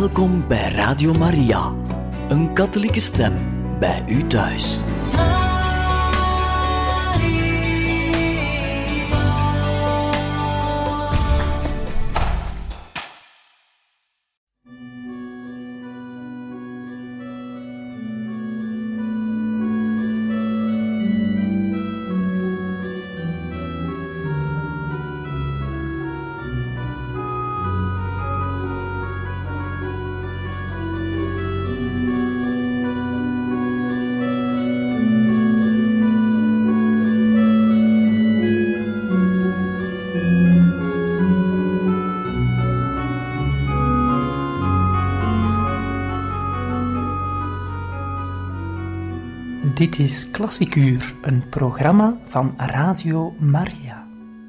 Welkom bij Radio Maria, een katholieke stem bij u thuis. Dit is Klassiek Uur, een programma van Radio Maria.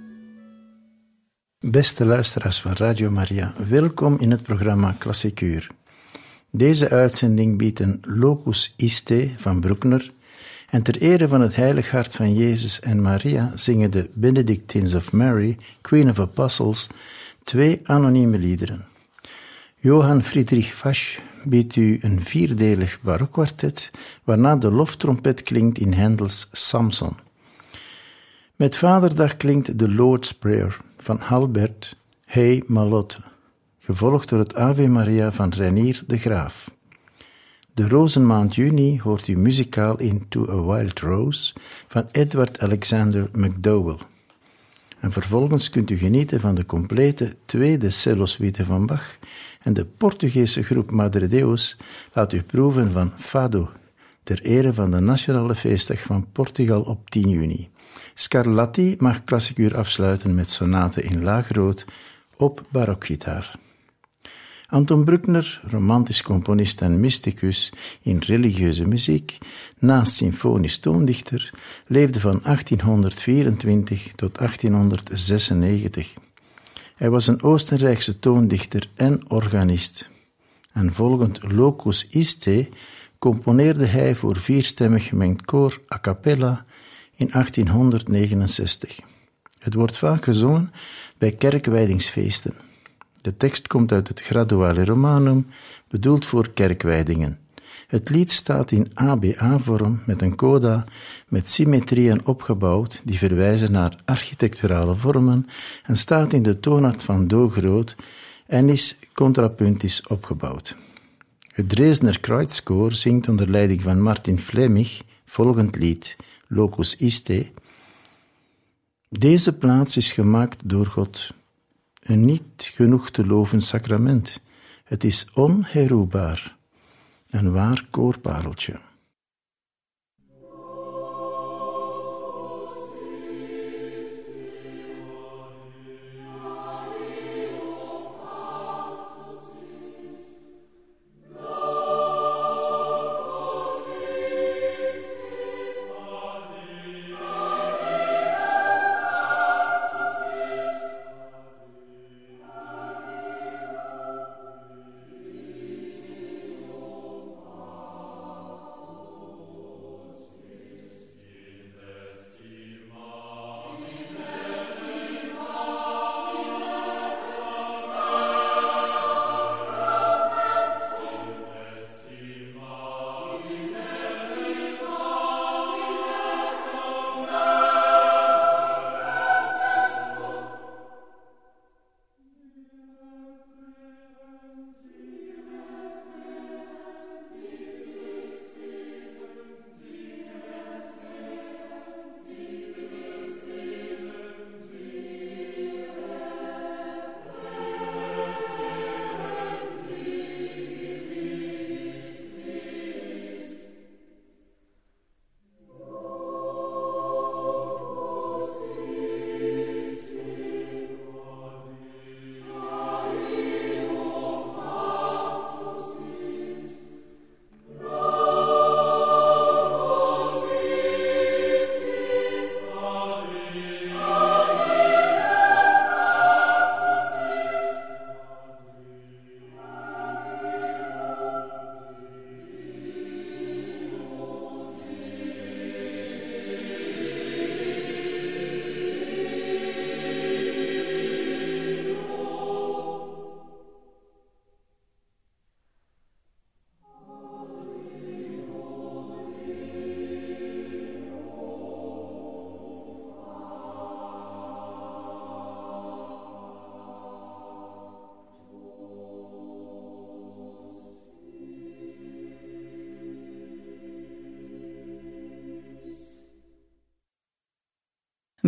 Beste luisteraars van Radio Maria, welkom in het programma Klassiek Uur. Deze uitzending biedt een Locus Iste van Bruckner en ter ere van het Heilig Hart van Jezus en Maria zingen de Benedictines of Mary, Queen of Apostles, 2 anonieme liederen. Johann Friedrich Fasch biedt u een 4-delig barokkwartet, waarna de loftrompet klinkt in Hendels Samson. Met Vaderdag klinkt de Lord's Prayer van Halbert Hey Malotte, gevolgd door het Ave Maria van Reinier de Graaf. De rozenmaand juni hoort u muzikaal in To a Wild Rose van Edward Alexander McDowell. En vervolgens kunt u genieten van de complete tweede cello-suite van Bach en de Portugese groep Madre Deus laat u proeven van Fado, ter ere van de nationale feestdag van Portugal op 10 juni. Scarlatti mag Klassiek Uur afsluiten met sonaten in laagrood op barokgitaar. Anton Bruckner, romantisch componist en mysticus in religieuze muziek, naast symfonisch toondichter, leefde van 1824 tot 1896. Hij was een Oostenrijkse toondichter en organist. En volgend Locus Iste componeerde hij voor 4-stemmig gemengd koor a cappella in 1869. Het wordt vaak gezongen bij kerkwijdingsfeesten. De tekst komt uit het Graduale Romanum, bedoeld voor kerkwijdingen. Het lied staat in ABA-vorm met een coda met symmetrieën opgebouwd die verwijzen naar architecturale vormen en staat in de toonaard van do groot en is contrapuntisch opgebouwd. Het Dresdner Kreuzkoor zingt onder leiding van Martin Flemmig volgend lied, Locus Iste. Deze plaats is gemaakt door God. Een niet genoeg te loven sacrament. Het is onherroepbaar. Een waar koorpareltje.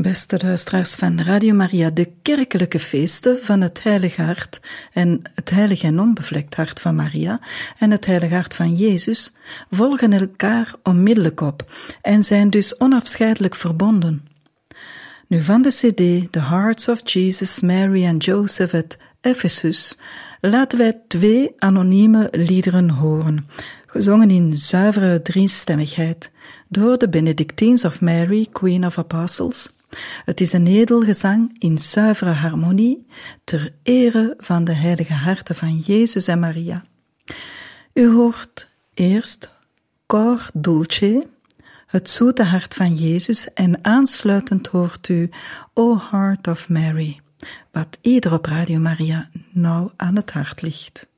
Beste luisteraars van Radio Maria, de kerkelijke feesten van het Heilige Hart en het Heilige en Onbevlekt Hart van Maria en het Heilige Hart van Jezus volgen elkaar onmiddellijk op en zijn dus onafscheidelijk verbonden. Nu van de CD The Hearts of Jesus, Mary and Joseph at Ephesus laten wij 2 anonieme liederen horen, gezongen in zuivere driestemmigheid door de Benedictines of Mary, Queen of Apostles. Het is een edel gezang in zuivere harmonie ter ere van de heilige harten van Jezus en Maria. U hoort eerst Cor Dulce, het zoete hart van Jezus, en aansluitend hoort u O Heart of Mary, wat ieder op Radio Maria nauw aan het hart ligt.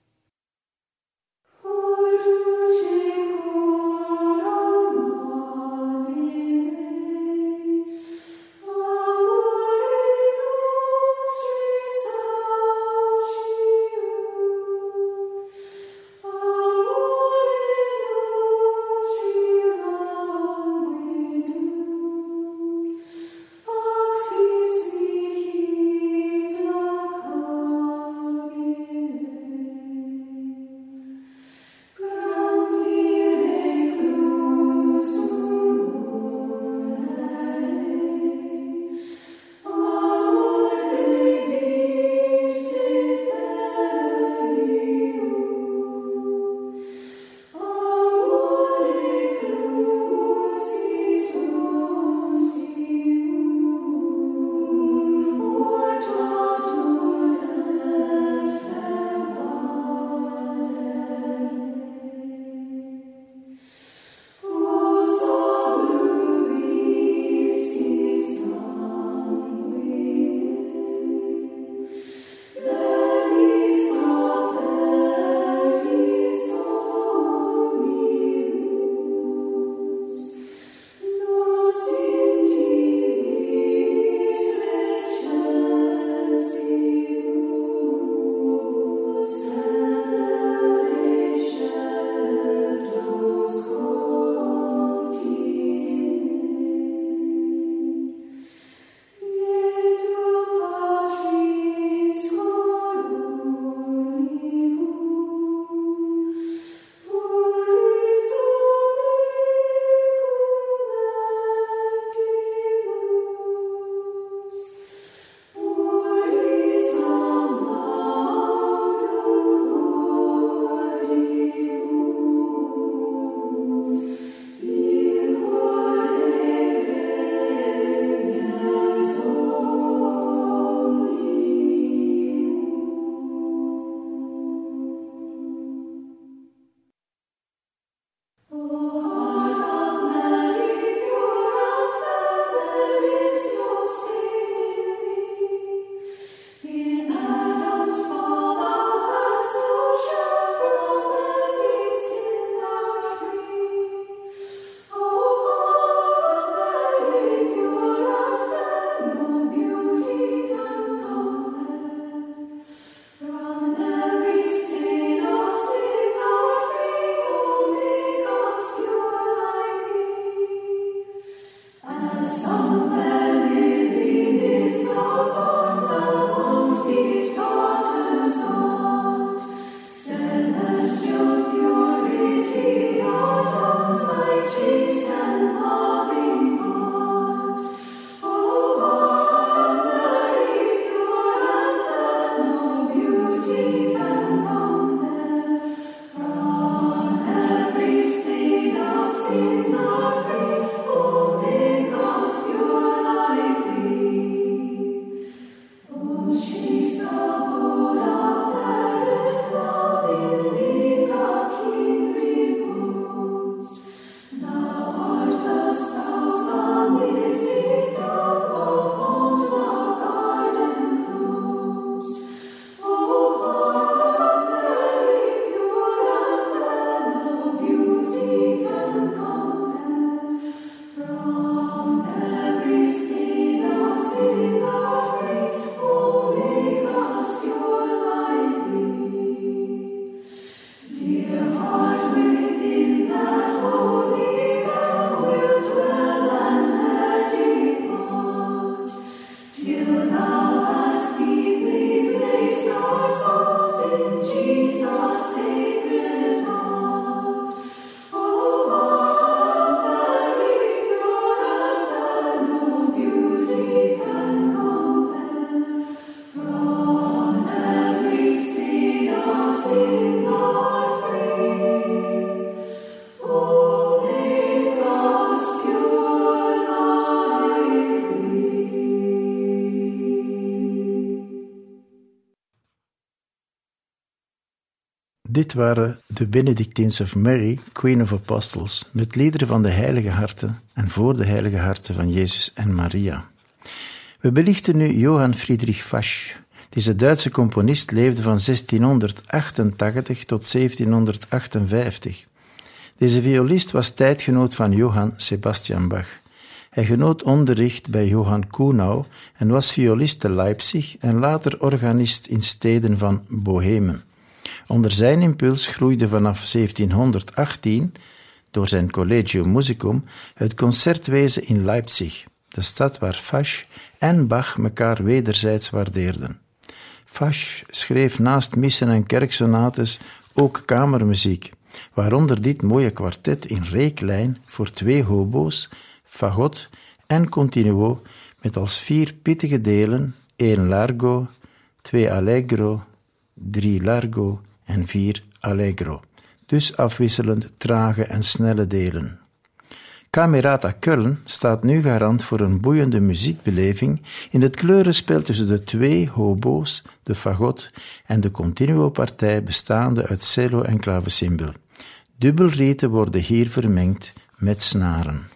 Amen. Dit waren de Benedictines of Mary, Queen of Apostles, met liederen van de heilige harten en voor de heilige harten van Jezus en Maria. We belichten nu Johann Friedrich Fasch. Deze Duitse componist leefde van 1688 tot 1758. Deze violist was tijdgenoot van Johann Sebastian Bach. Hij genoot onderricht bij Johann Kuhnau en was violist te Leipzig en later organist in steden van Bohemen. Onder zijn impuls groeide vanaf 1718, door zijn Collegium Musicum, het concertwezen in Leipzig, de stad waar Fasch en Bach elkaar wederzijds waardeerden. Fasch schreef naast missen en kerksonates ook kamermuziek, waaronder dit mooie kwartet in reeklijn voor 2 hobo's, fagot en continuo met als 4 pittige delen, 1 largo, 2 allegro, 3 largo en 4 allegro, dus afwisselend trage en snelle delen. Camerata Köln staat nu garant voor een boeiende muziekbeleving in het kleurenspel tussen de 2 hobo's, de fagot en de continuo-partij bestaande uit cello en klavecimbel. Dubbelrieten worden hier vermengd met snaren.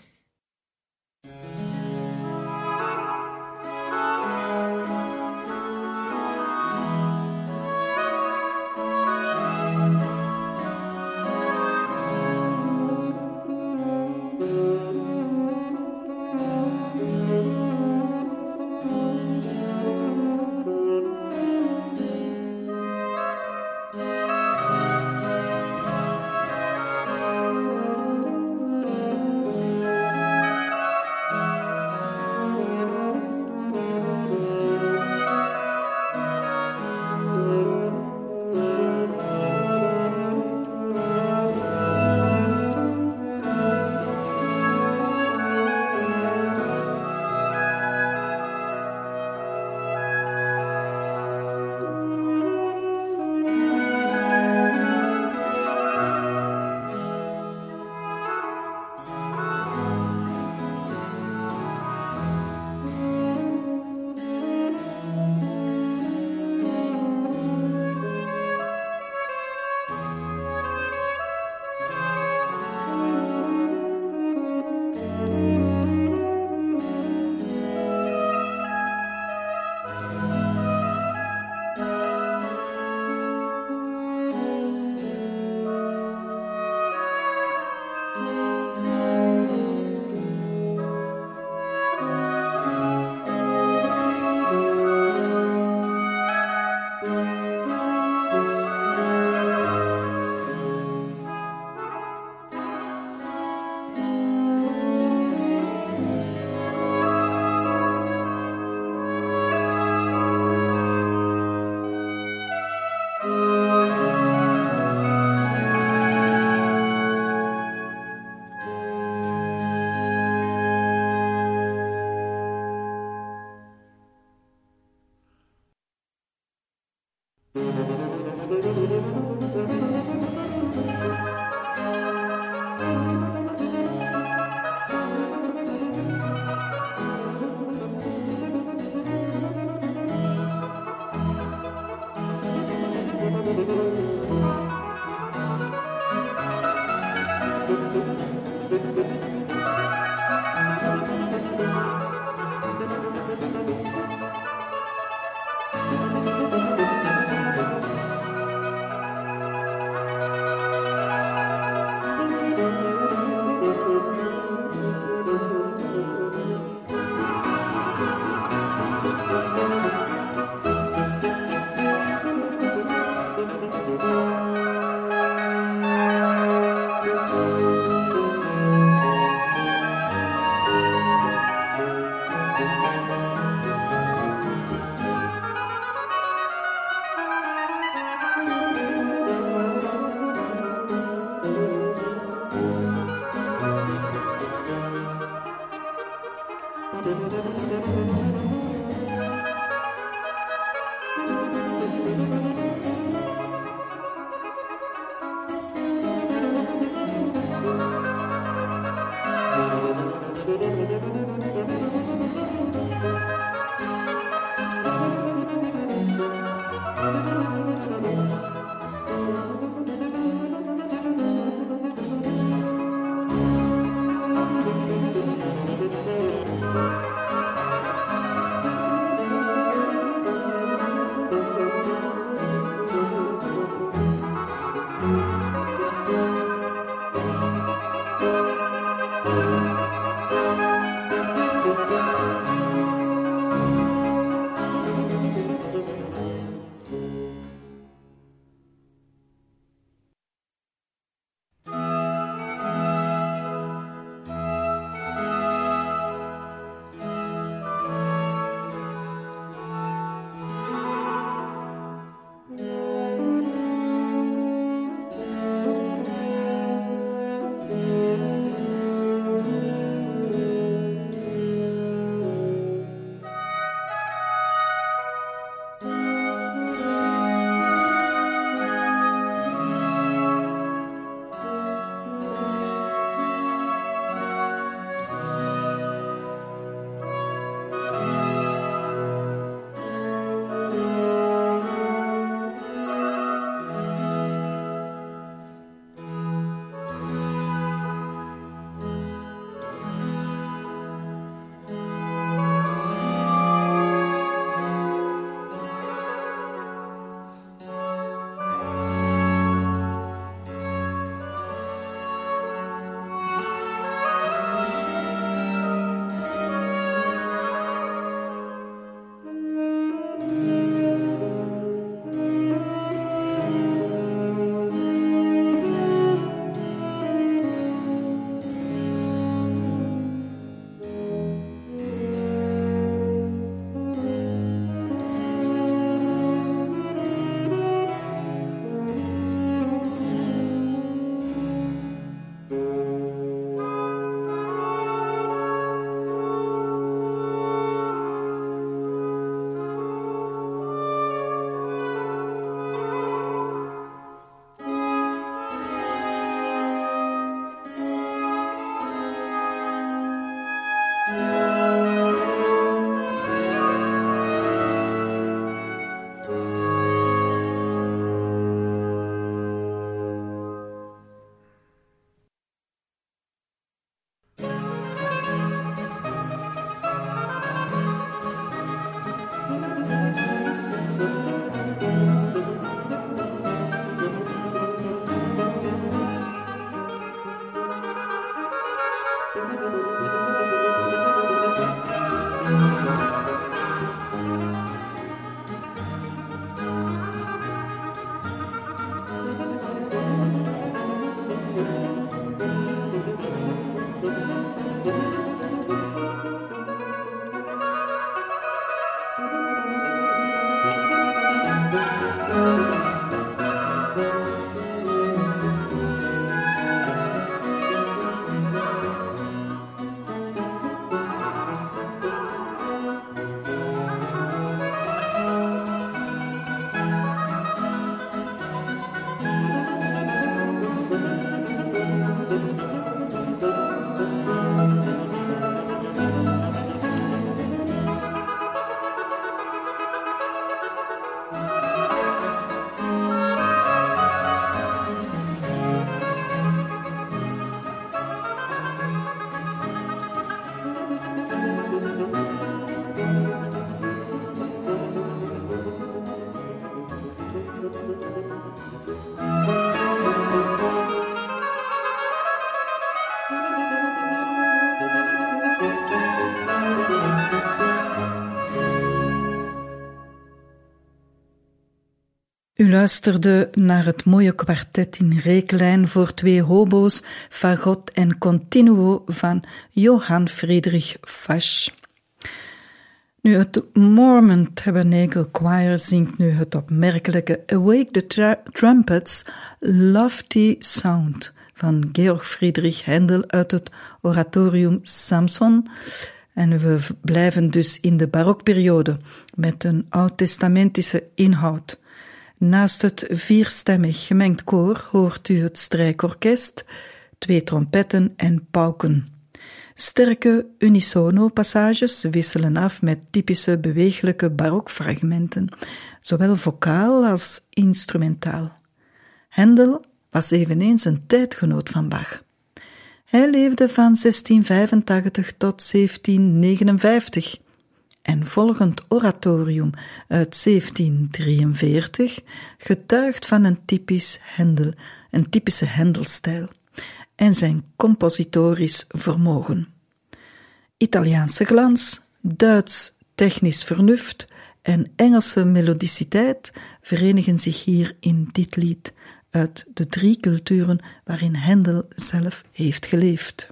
U luisterde naar het mooie kwartet in reeklijn voor 2 hobo's, fagot en continuo van Johann Friedrich Fasch. Nu, het Mormon Tabernacle Choir zingt nu het opmerkelijke Awake the Trumpets, Lofty Sound van Georg Friedrich Händel uit het oratorium Samson. En we blijven dus in de barokperiode met een oud-testamentische inhoud. Naast het 4stemmig gemengd koor hoort u het strijkorkest, 2 trompetten en pauken. Sterke unisono passages wisselen af met typische bewegelijke barokfragmenten, zowel vocaal als instrumentaal. Händel was eveneens een tijdgenoot van Bach. Hij leefde van 1685 tot 1759 en volgend oratorium uit 1743 getuigt van een typische Händelstijl en zijn compositorisch vermogen. Italiaanse glans, Duits technisch vernuft en Engelse melodiciteit verenigen zich hier in dit lied uit de 3 culturen waarin Händel zelf heeft geleefd.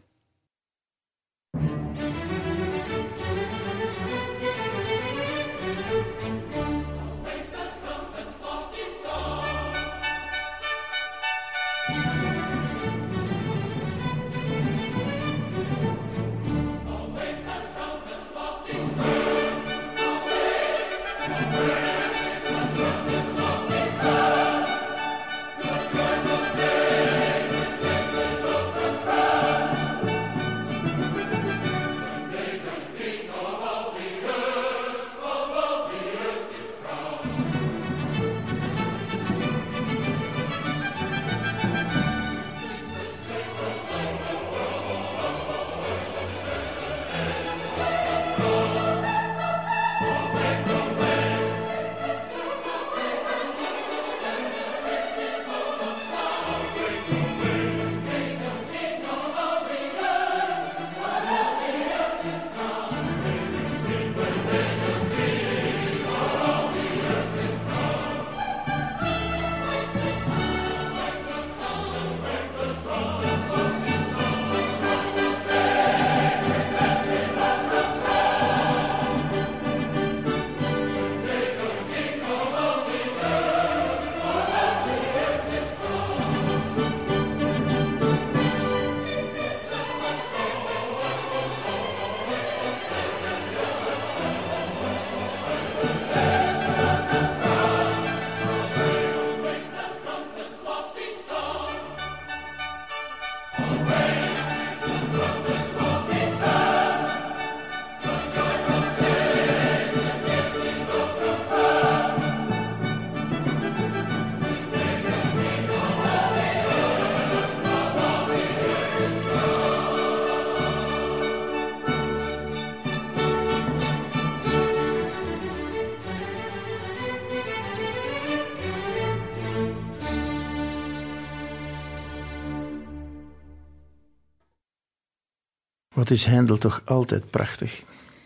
Wat is Händel toch altijd prachtig.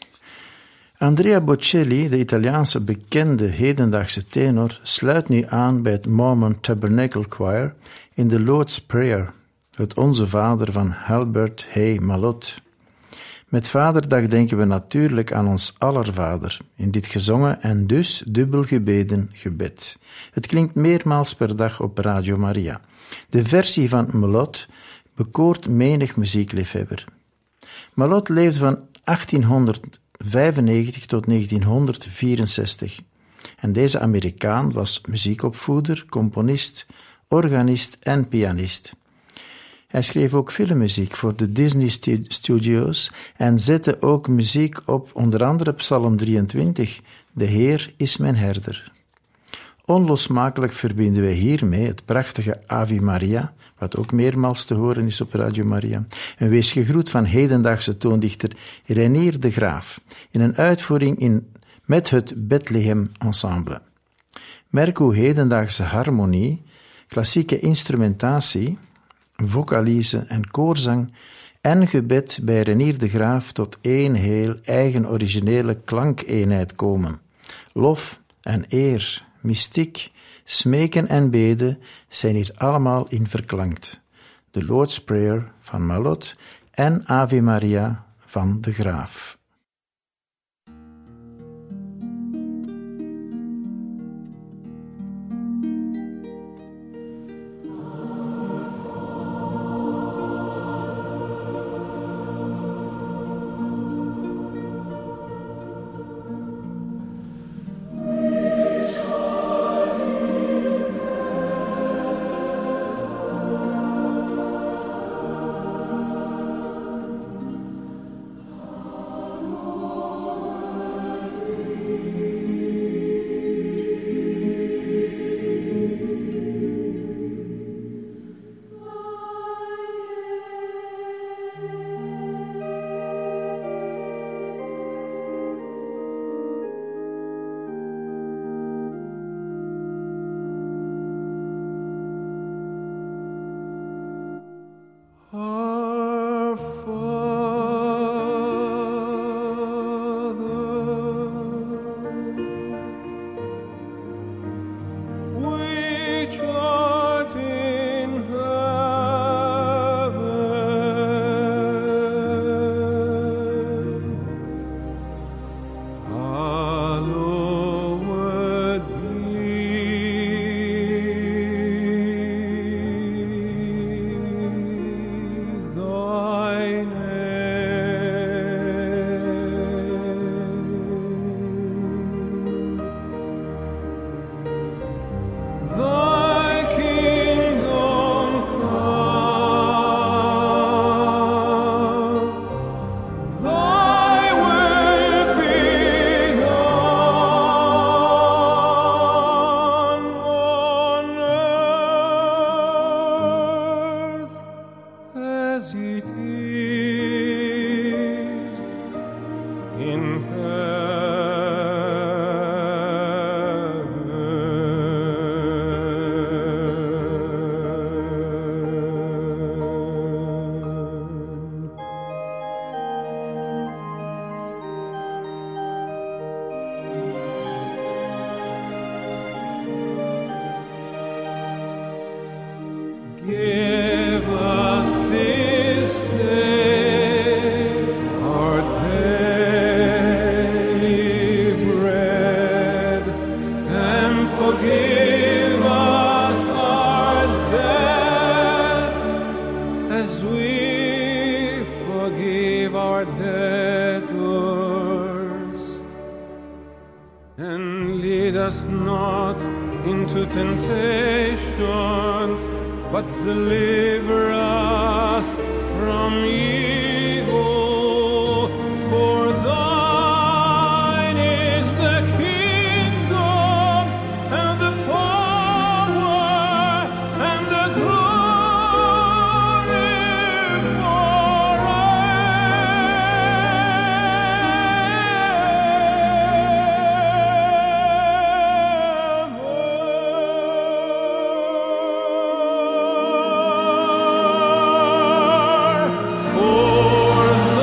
Andrea Bocelli, de Italiaanse bekende hedendaagse tenor, sluit nu aan bij het Mormon Tabernacle Choir in de Lord's Prayer, het Onze Vader van Albert Hay Malot. Met Vaderdag denken we natuurlijk aan ons Allervader, in dit gezongen en dus dubbel gebeden gebed. Het klinkt meermaals per dag op Radio Maria. De versie van Malot bekoort menig muziekliefhebber. Malot leefde van 1895 tot 1964 en deze Amerikaan was muziekopvoeder, componist, organist en pianist. Hij schreef ook filmmuziek voor de Disney Studios en zette ook muziek op onder andere Psalm 23, De Heer is mijn herder. Onlosmakelijk verbinden wij hiermee het prachtige Ave Maria, wat ook meermaals te horen is op Radio Maria, en wees gegroet van hedendaagse toondichter Renier de Graaf, in een uitvoering met het Bethlehem Ensemble. Merk hoe hedendaagse harmonie, klassieke instrumentatie, vocalize en koorzang en gebed bij Renier de Graaf tot één heel eigen originele klankeenheid komen. Lof en eer, mystiek, Smeken en beden zijn hier allemaal in verklankt. De Lord's Prayer van Malot en Ave Maria van de Graaf. Give us this day our daily bread, and forgive us our debts as we forgive our debtors. And lead us not into temptation, but deliver us from evil. For thine is the kingdom, and the power, and the glory forever.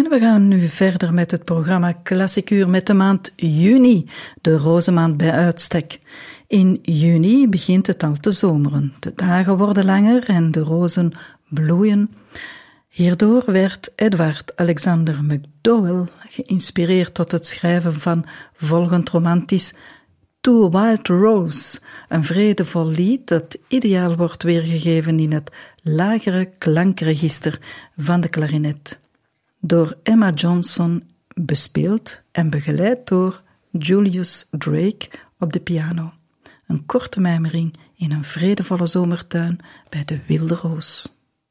En we gaan nu verder met het programma Klassikuur met de maand juni, de rozenmaand bij uitstek. In juni begint het al te zomeren. De dagen worden langer en de rozen bloeien. Hierdoor werd Edward Alexander McDowell geïnspireerd tot het schrijven van volgend romantisch To a Wild Rose, een vredevol lied dat ideaal wordt weergegeven in het lagere klankregister van de klarinet. Door Emma Johnson bespeeld en begeleid door Julius Drake op de piano. Een korte mijmering in een vredevolle zomertuin bij de Wilde Roos.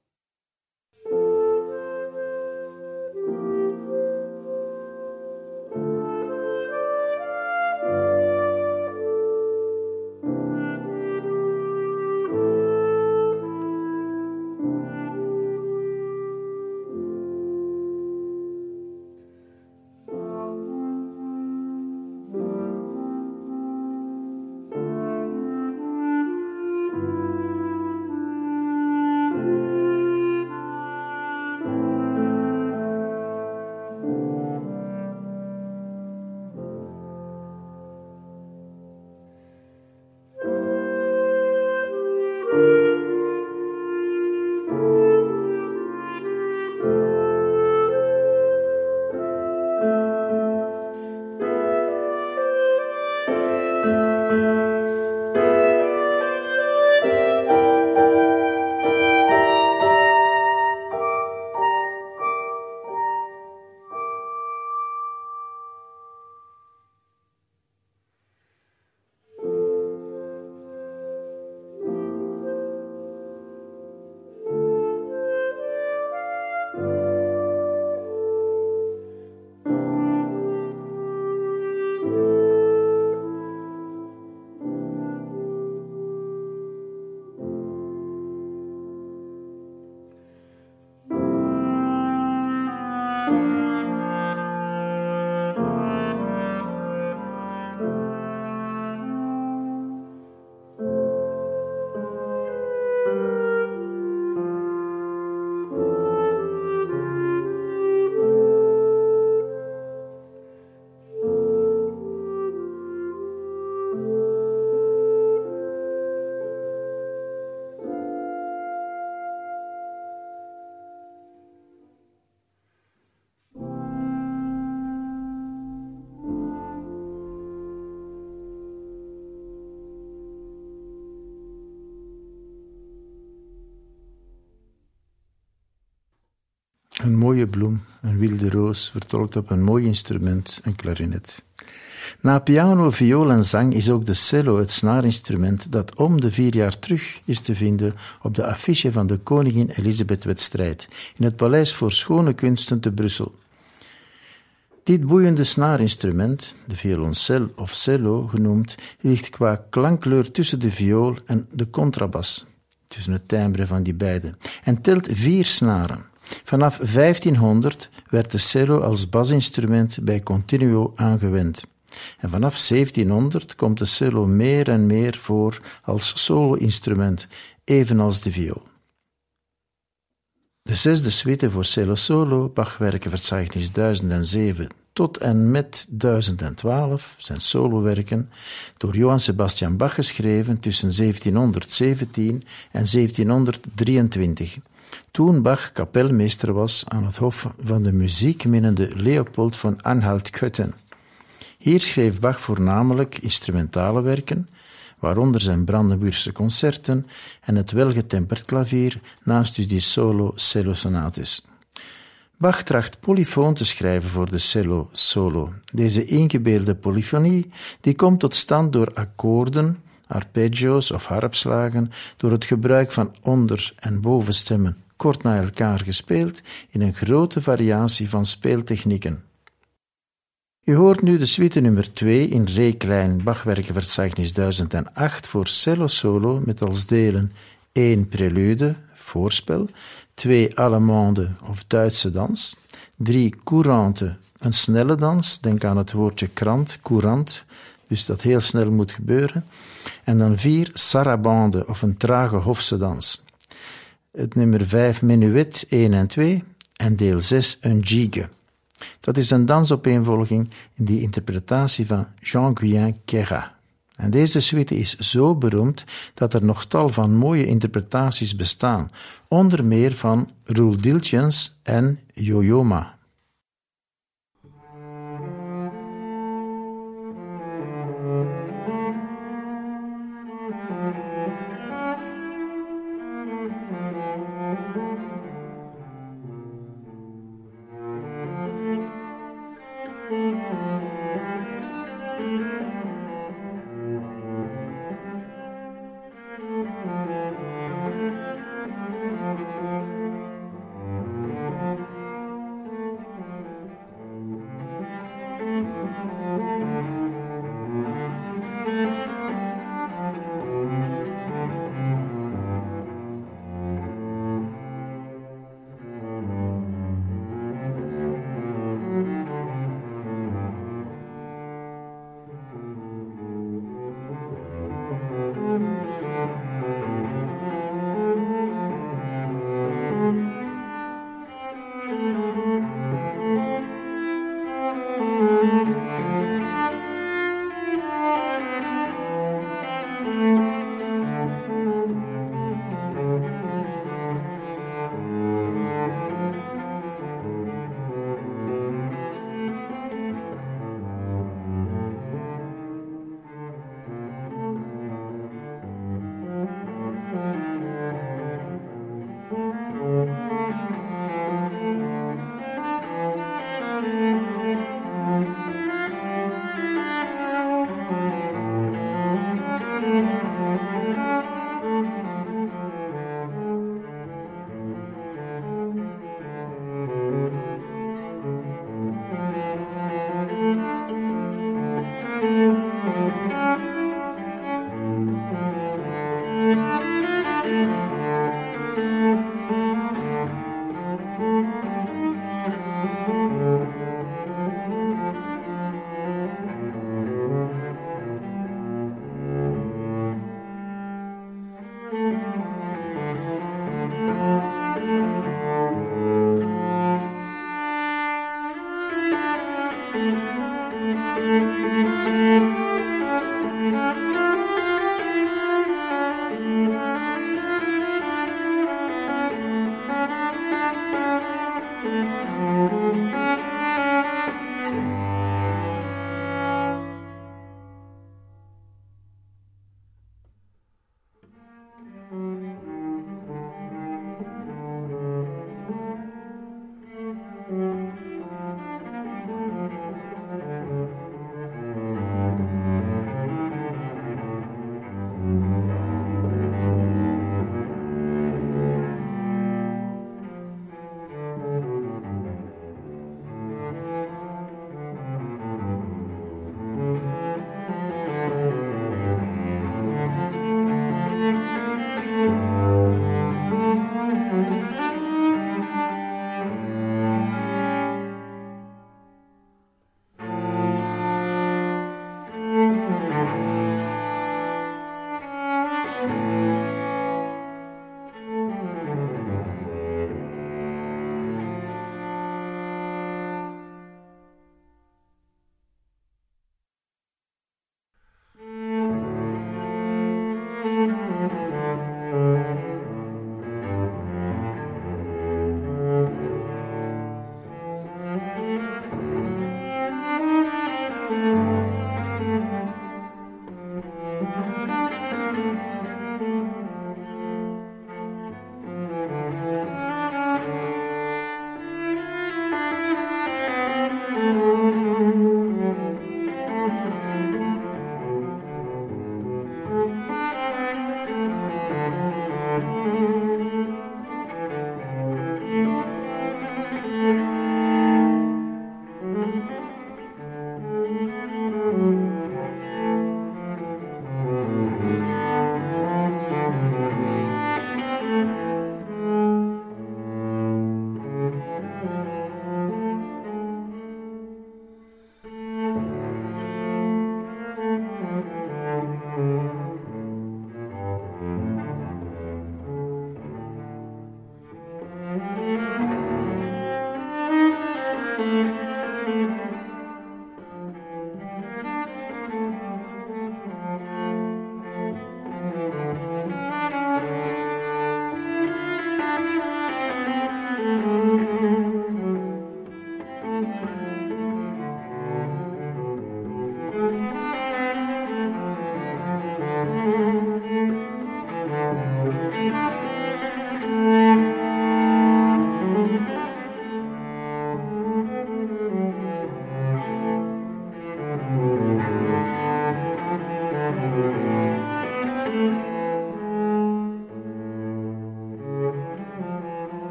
Een mooie bloem, een wilde roos, vertolkt op een mooi instrument, een klarinet. Na piano, viool en zang is ook de cello het snaarinstrument dat om de 4 jaar terug is te vinden op de affiche van de Koningin Elisabeth-wedstrijd in het Paleis voor Schone Kunsten te Brussel. Dit boeiende snaarinstrument, de violoncel of cello genoemd, ligt qua klankkleur tussen de viool en de contrabas, tussen het timbre van die beide, en telt 4 snaren. Vanaf 1500 werd de cello als basinstrument bij continuo aangewend. En vanaf 1700 komt de cello meer en meer voor als solo-instrument, evenals de viool. De 6e suite voor cello solo, Bach-werkenverzeichnis 1007 tot en met 1012, zijn solowerken, door Johann Sebastian Bach geschreven tussen 1717 en 1723, toen Bach kapelmeester was aan het hof van de muziekminnende Leopold von Anhalt-Köthen. Hier schreef Bach voornamelijk instrumentale werken, waaronder zijn Brandenburgse concerten en het welgetemperd klavier, naast dus die cello-sonates. Bach tracht polyfoon te schrijven voor de cello-solo. Deze ingebeelde polyfonie die komt tot stand door akkoorden, arpeggio's of harpslagen, door het gebruik van onder- en bovenstemmen, kort na elkaar gespeeld, in een grote variatie van speeltechnieken. U hoort nu de suite nummer 2 in Re-klein, Bachwerkenverzeichnis 1008 voor cello solo met als delen 1 prelude, voorspel, 2 allemande of Duitse dans, 3 courante, een snelle dans, denk aan het woordje krant, courant, dus dat heel snel moet gebeuren, en dan 4 sarabande of een trage hofse dans. Het nummer 5 menuet 1 en 2 en deel 6 een gigue. Dat is een dansopeenvolging in die interpretatie van Jean-Guyen Queyras. En deze suite is zo beroemd dat er nog tal van mooie interpretaties bestaan, onder meer van Roel Diltjens en Yo-Yo Ma.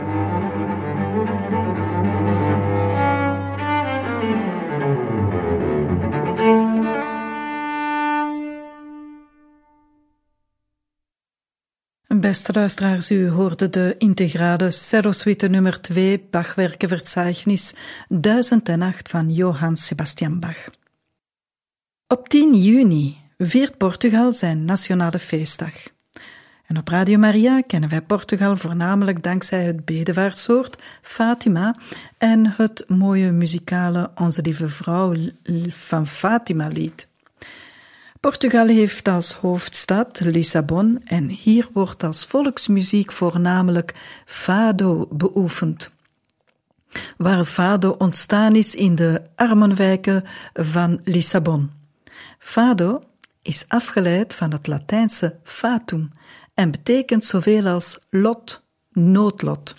Beste luisteraars, u hoorde de integrale cello-suite nummer 2, Bachwerkenverzeichnis 1008 van Johann Sebastian Bach. Op 10 juni viert Portugal zijn nationale feestdag. En op Radio Maria kennen wij Portugal voornamelijk dankzij het bedevaartsoord Fatima en het mooie muzikale Onze Lieve Vrouw van Fatima lied. Portugal heeft als hoofdstad Lissabon en hier wordt als volksmuziek voornamelijk fado beoefend. Waar het fado ontstaan is in de armenwijken van Lissabon. Fado is afgeleid van het Latijnse fatum en betekent zoveel als lot, noodlot.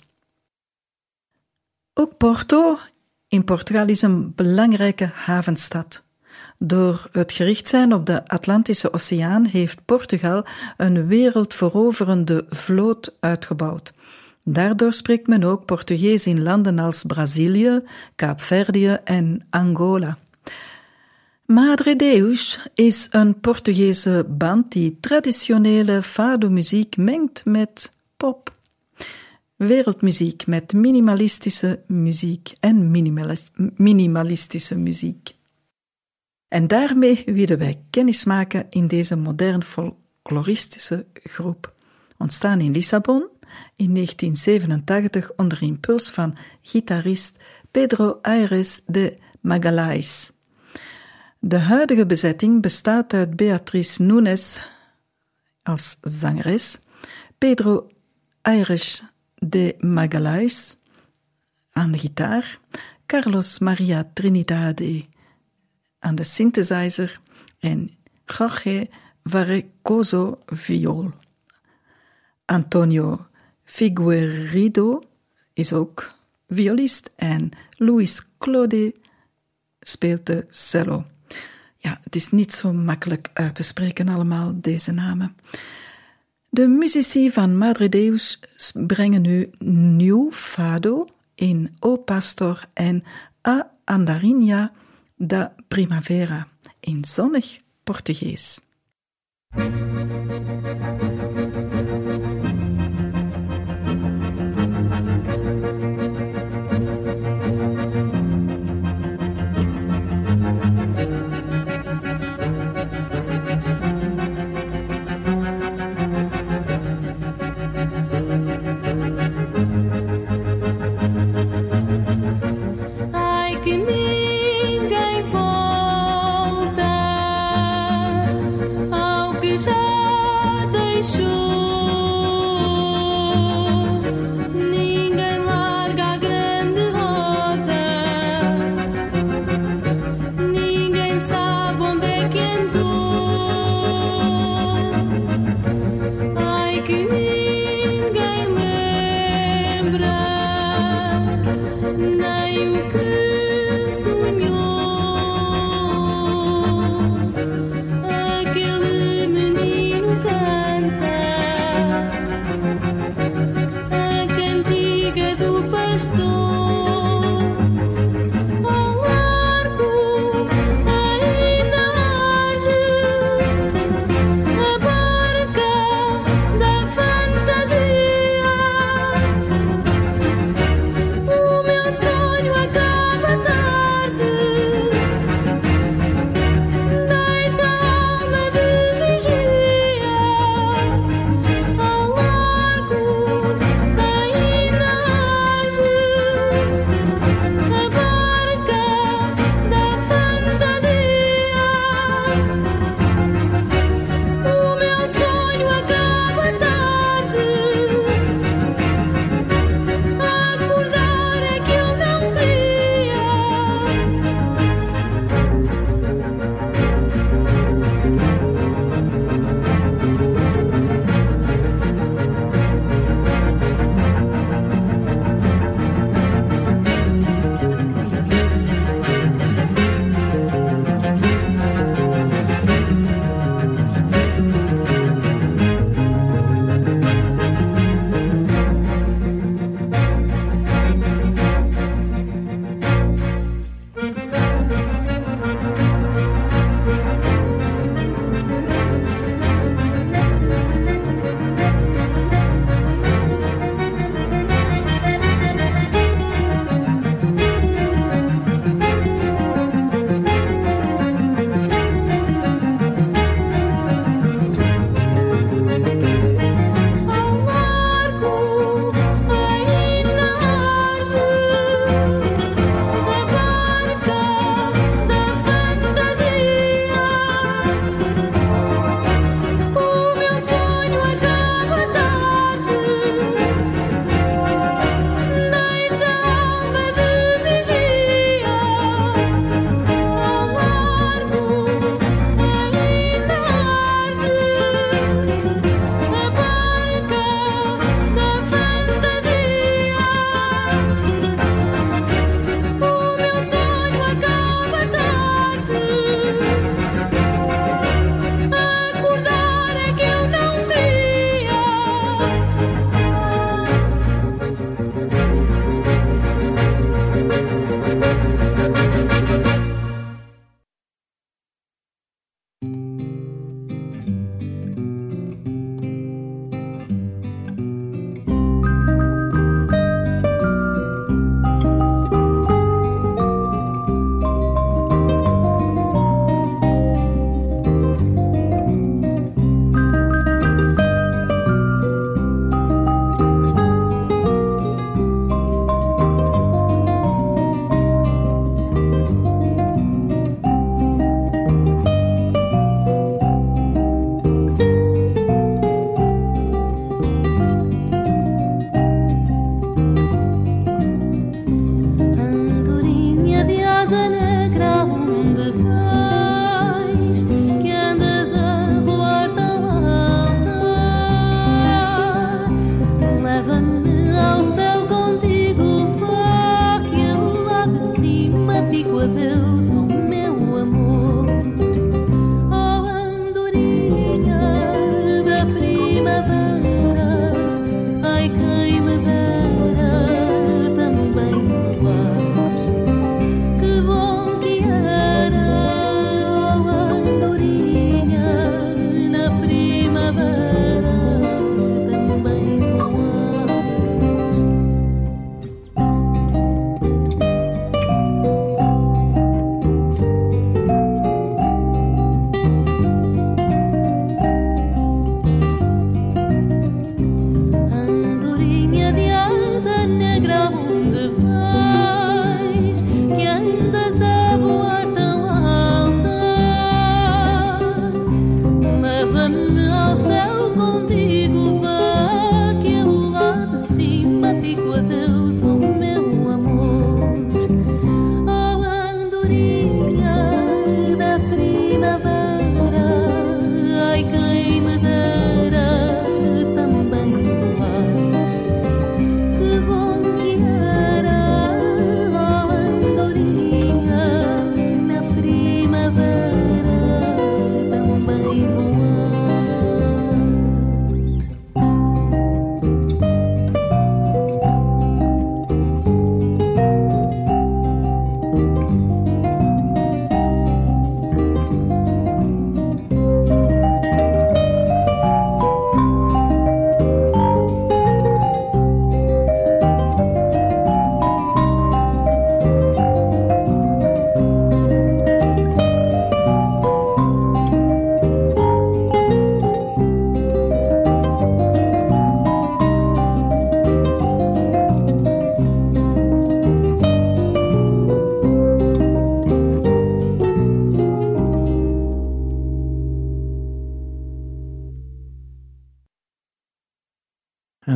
Ook Porto in Portugal is een belangrijke havenstad. Door het gericht zijn op de Atlantische Oceaan heeft Portugal een wereldveroverende vloot uitgebouwd. Daardoor spreekt men ook Portugees in landen als Brazilië, Kaapverdië en Angola. Madre Deus is een Portugese band die traditionele fado-muziek mengt met pop. Wereldmuziek met minimalistische muziek en minimalistische muziek. En daarmee willen wij kennismaken in deze modern folkloristische groep. Ontstaan in Lissabon in 1987 onder impuls van gitarist Pedro Aires de Magalhães. De huidige bezetting bestaat uit Beatriz Nunes als zangeres, Pedro Aires de Magalhães aan de gitaar, Carlos Maria Trinidade aan de synthesizer en Jorge Varrecoso viool. Antonio Figueiredo is ook violist en Luis Clode speelt de cello. Ja, het is niet zo makkelijk uit te spreken allemaal, deze namen. De muzici van Madre Deus brengen nu nieuw fado in O Pastor en A Andarinha da Primavera in zonnig Portugees.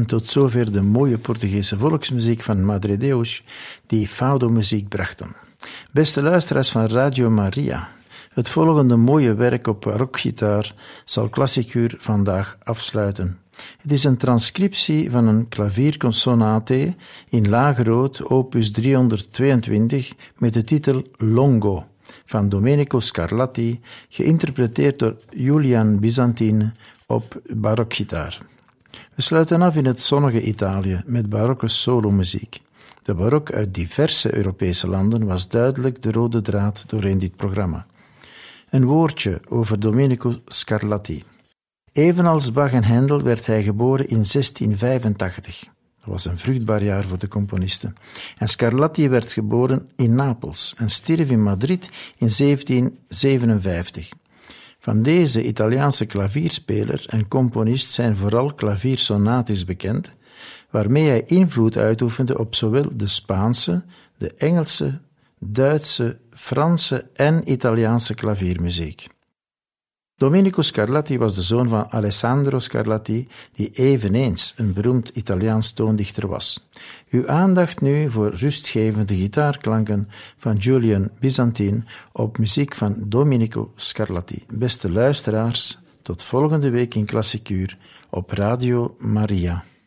tot zover de mooie Portugese volksmuziek van Madre Deus, die fado-muziek brachten. Beste luisteraars van Radio Maria, het volgende mooie werk op barokgitaar zal Klassikuur vandaag afsluiten. Het is een transcriptie van een klavierconsonate in laagrood, opus 322, met de titel Longo, van Domenico Scarlatti, geïnterpreteerd door Julian Byzantine op barokgitaar. We sluiten af in het zonnige Italië met barokke solomuziek. De barok uit diverse Europese landen was duidelijk de rode draad doorheen dit programma. Een woordje over Domenico Scarlatti. Evenals Bach en Händel werd hij geboren in 1685. Dat was een vruchtbaar jaar voor de componisten. En Scarlatti werd geboren in Napels en stierf in Madrid in 1757. Van deze Italiaanse klavierspeler en componist zijn vooral klaviersonates bekend, waarmee hij invloed uitoefende op zowel de Spaanse, de Engelse, Duitse, Franse en Italiaanse klaviermuziek. Domenico Scarlatti was de zoon van Alessandro Scarlatti, die eveneens een beroemd Italiaans toondichter was. Uw aandacht nu voor rustgevende gitaarklanken van Julian Byzantine op muziek van Domenico Scarlatti. Beste luisteraars, tot volgende week in Klassikuur op Radio Maria.